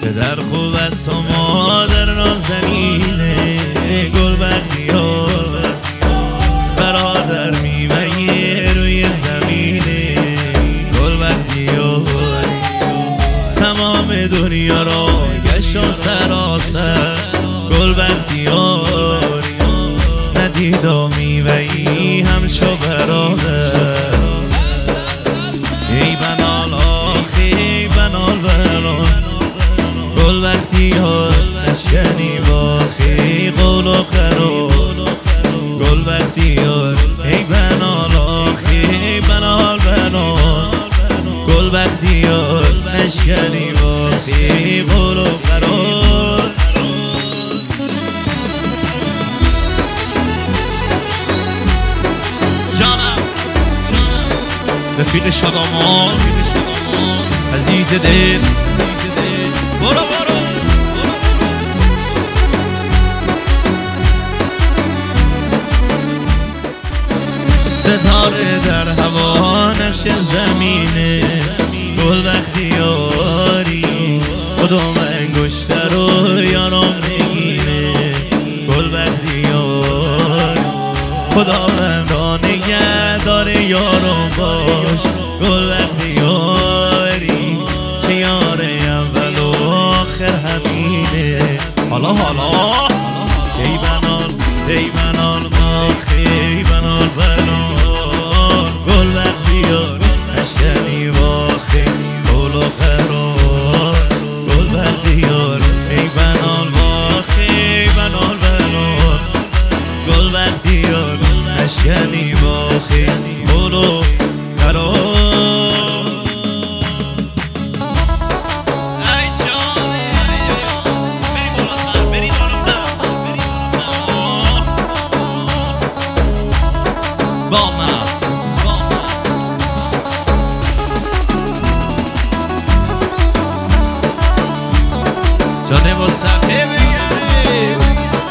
پدر خوب است و مادر نازنینه، گل بختیار برادر میوه روی زمینه، گل بختیار تمام دنیا را گشت و سراسر، گل بختیار ندید و میوهی همچو برادر. ای بنال آخی ای بنال بنال گل بختیار نشکنی باخی قول و قرار، گل بختیار ای بنال آخی ای بنال بنال گل بختیار نشکنی باخی قول و قرار. رفیق شادامان عزیز دل برو برو ستاره در هوا نقش زمینه، گل بختیاری کدوم انگشتر رو یارم نگینه، گل بختیار خدا را نگه داره یارم باش، گل بختیاری که یار اول و آخر همینه. حالا ای بنال ای بنال باخی ای بنال بنال گل بختیار نشکنی باخی قول و قرار، گل بختیار ای بنال باخی ای بنال بنال گل بختیار نشکنی باخی قول و قرار. جانه با صفحه بگرسیم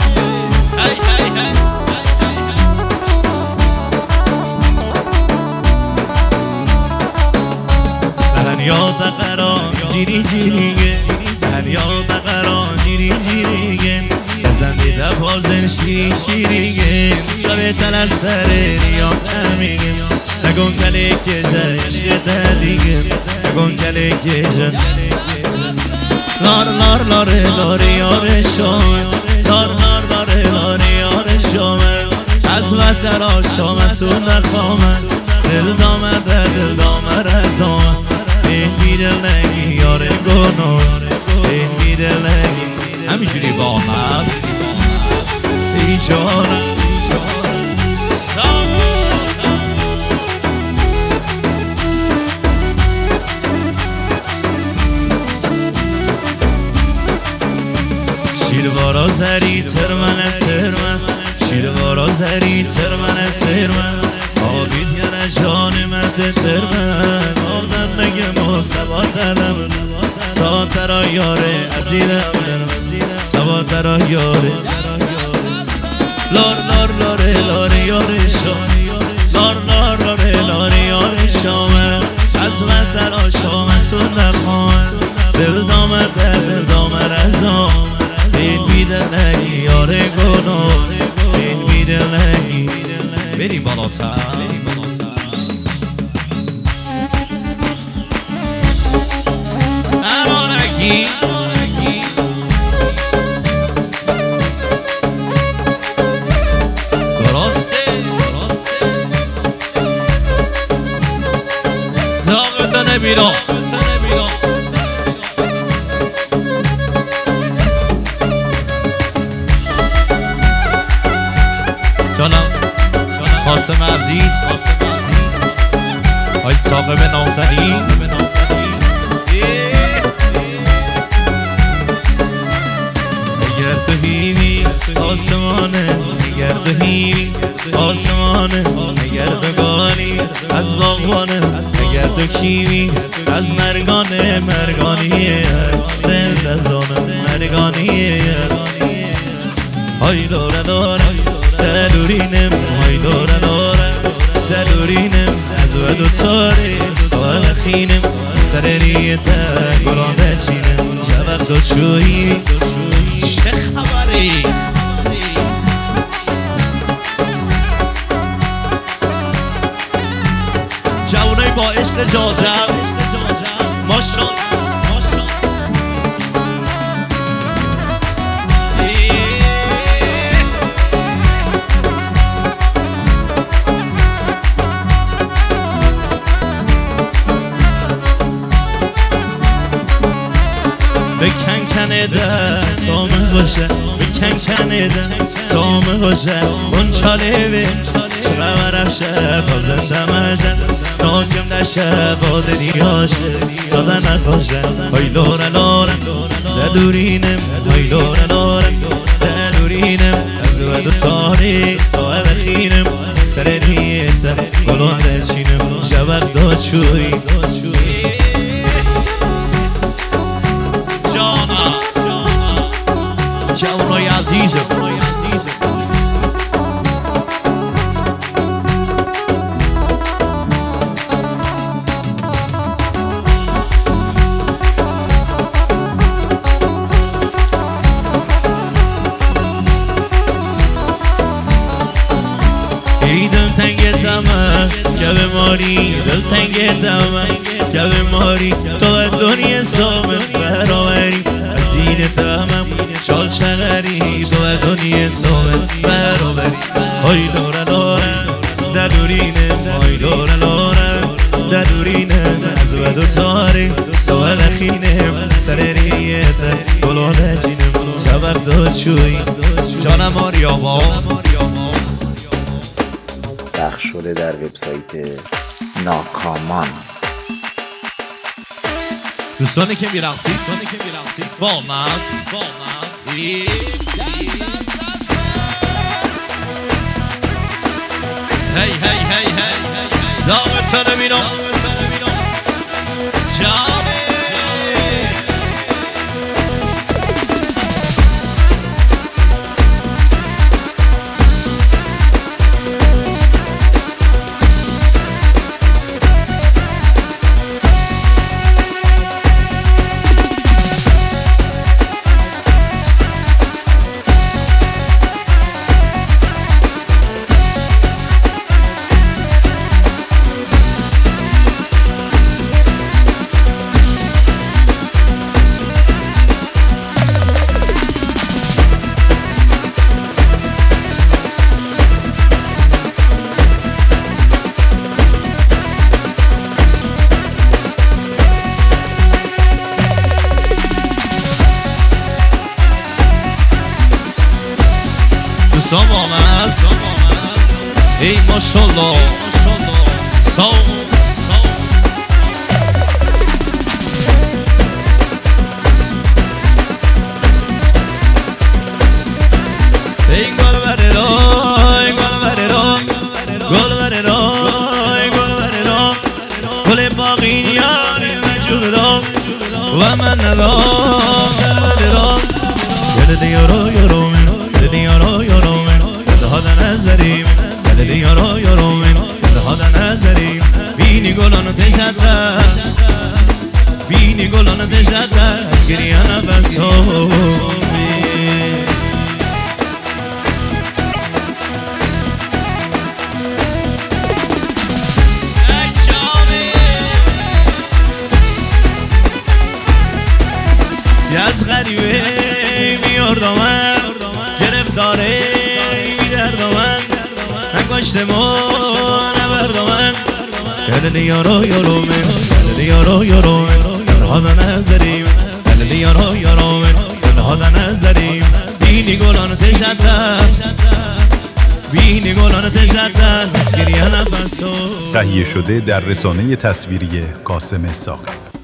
دنیا بقران جیری جیریگه، دنیا بقران جیری جیریگه، بزنی دفازن شیری شیریگه، شبه تل از سر ریا همیگه، نگون کلی که جشق دیگه، نگون کلی که جشق لار لار لاره لاره یار شامه، لار لار لاره لاره یار شامه، از وقت در آشامه سون نخوامه، دل دامه در دل دامه رزامه، این بیدل نگی یار گناه، این بیدل نگی همیجوری با هست ای جانم شیروارا زری ترمنه ترمن، شیروارا زری ترمنه ترمن، آبید گره جان مده ترمن، آدن نگه ما سوار دلم، ساترا یاره ازیرم سواترا یاره، لار لار لاره لاره یاره شامه، لار لار لاره لاره یاره شامه، از در آشامه سون نخوامه، دل دامه در دل دامه رزامه، این بیدل نگی یار گناه، این بیدل نگی بریم بالاتر. امانگی درسته لاغت نمیرا جانم قاسم عزیز های صاحب نازنین اگر تو هیوی آسمانه، اگر تو هیوی آسمانه، اگر تو گانی از باغبانه، اگر تو کیوی از مرگانه، مرگانیه از بندزانه مرگانیه های دوره دوره دلورینم های دوره دوره دلورینم از و دوتاره سوال خینم سر ریته گلان بچینم شبق دوچویی چه خبری؟ جوانای با عشق جاجم ماشون بکن کنه ده سامه باشه بکن کنه ده سامه باشه اون چاله به چرا برفشه با زنده مجن ناکم نشه با دنیاشه ساده نخواشه های لوره لوره دورینم های لوره لوره دورینم از ود و تاری ساعه خینم سر نیت گلان درچینم جواب دوچوی جوانای عزیزم ای دل تنگ دمه که بماری دل تنگ دمه که بماری تو دنیا سامه برآوری از دین دمم شال چغری تو دنیا سامه برآوری های لوره لوره دلورینم های لوره لوره دلورینم از ود و تاری سوال خینم سر ریت گلانه جینم شبق دوچوی جانم آریابا پخش شده در وبسایت ناکامان. دوستانی که میرقصید با ناز هی هی هی داغتانه بینم جانه سامانه ای ماشالله ای گل بره رو گل باقیان مجود رو و من ندام بره رو گل دیارو من گل دیارو من هذا نظریم دل یارو من هذا نظریم بینی گلانو تجدد بینی گلانو تجدد از گریانه بسامی از غریبه میاردامن گرفتاره میدردامن نکاشته ما نبردامن دل یارو من دل یارو من هذا نظریم دل یارو من هذا نظریم بینی گلانو تجدد مسکریانه بسو. تهیه شده در رسانه تصویری قاسم ساقی.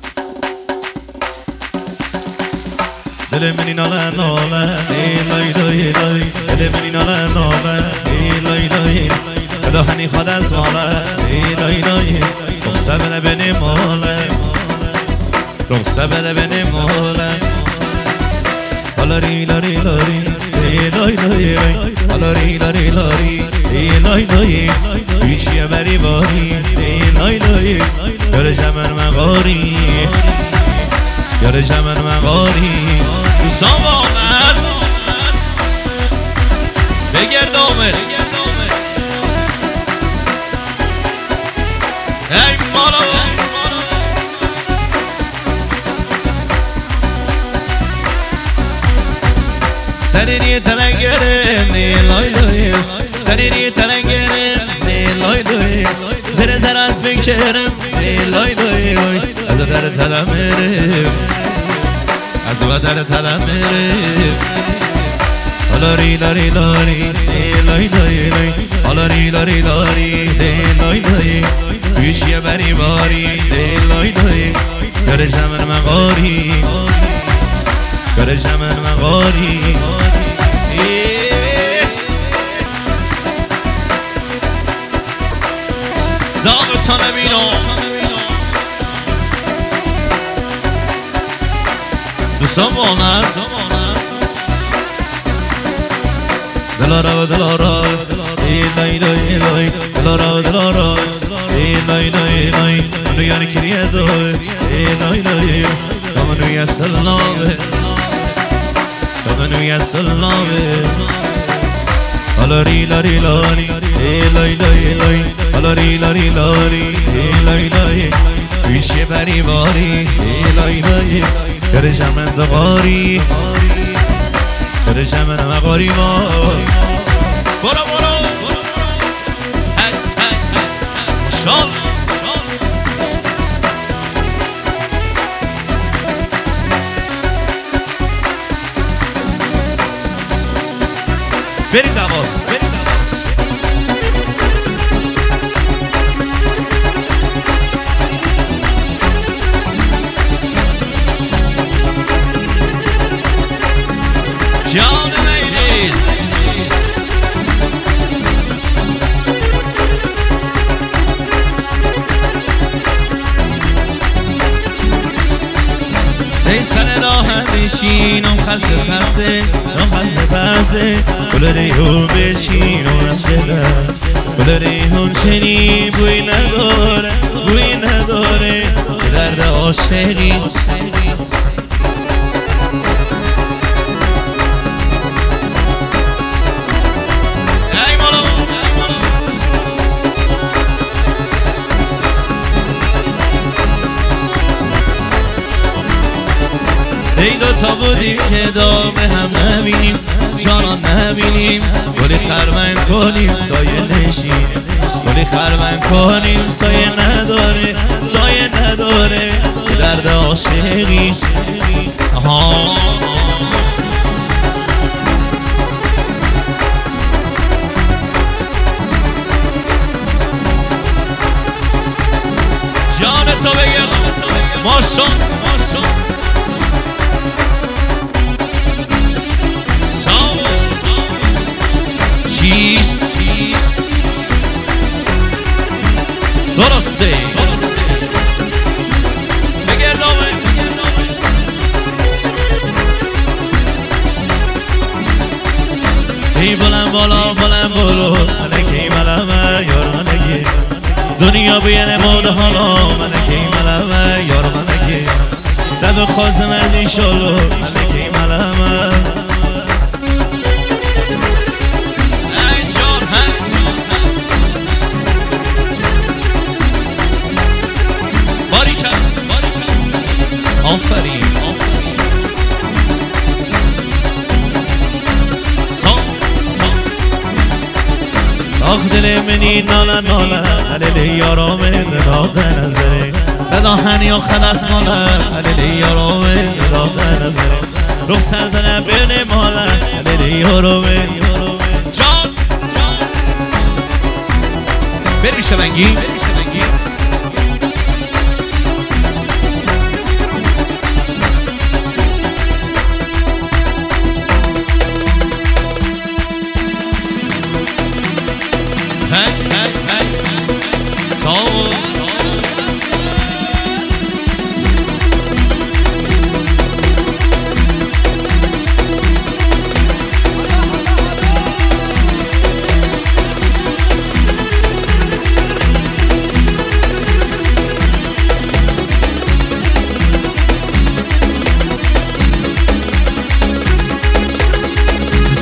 دل منی ناله لای دل منی ناله لای خدا هنی خدا ساله لای رخصه بله بنی ماله رخصه بله بنی ماله لاری لاری بیشیه بری باری لای دل جمن مغاری یار جمن مغاری دوستان واقع است بگرد آمد ای مالا سریری تنگره نیلای دوی سریری تنگره نیلای دوی زر زر از بکرم نیلای دوی از در تلم میرم از در تلم میرم لاری لاری لاری لای لای لای لاری لاری لاری لای لای بیشی بری باری لای لای گر جمن مغاری گر جمن مغاری داغتان بینم دوستان واقعا دلارا دلارا لای لای لای دلارا دلارا لای لای لای نویان کریه دو لای لای نوی سلامه نوی سلامه لاری لاری لاری لای لای لای لاری لاری لاری لای لای بیشه بری باری لای لای در جمن دغاری در جمن مغاری ما برو برو ماشال بریم دواز جان میلیس سر راه نشینم خسته خسته خسته خسته گل ریحون بچین و نسته گل ریحون چنین بوی نداره که درد عاشقی ای دوتا بودیم که دام هم نبینیم جانان نبینیم گلی خرمن کنیم سایه نشیم گلی خرمن کنیم سایه نداره که درد عاشقی جان تو بگرد ماشان شیش درسته بگردامه ای بلند بالا بلند بلو ملکی ملمه یار منگی دنیا بیانه مود حالا ملکی ملمه یار منگی دب خواستم از این شلو ملکی ملمه آفرین آخ دل منی ناله ناله علیلی یارام نداد نظره صدا هنی و خلاص ماله علیلی یارام نداد نظره روح سردنه بین ماله علیلی یارام جان بری شلنگی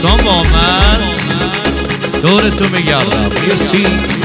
دوستان با من دور تو میگردم. مرسی.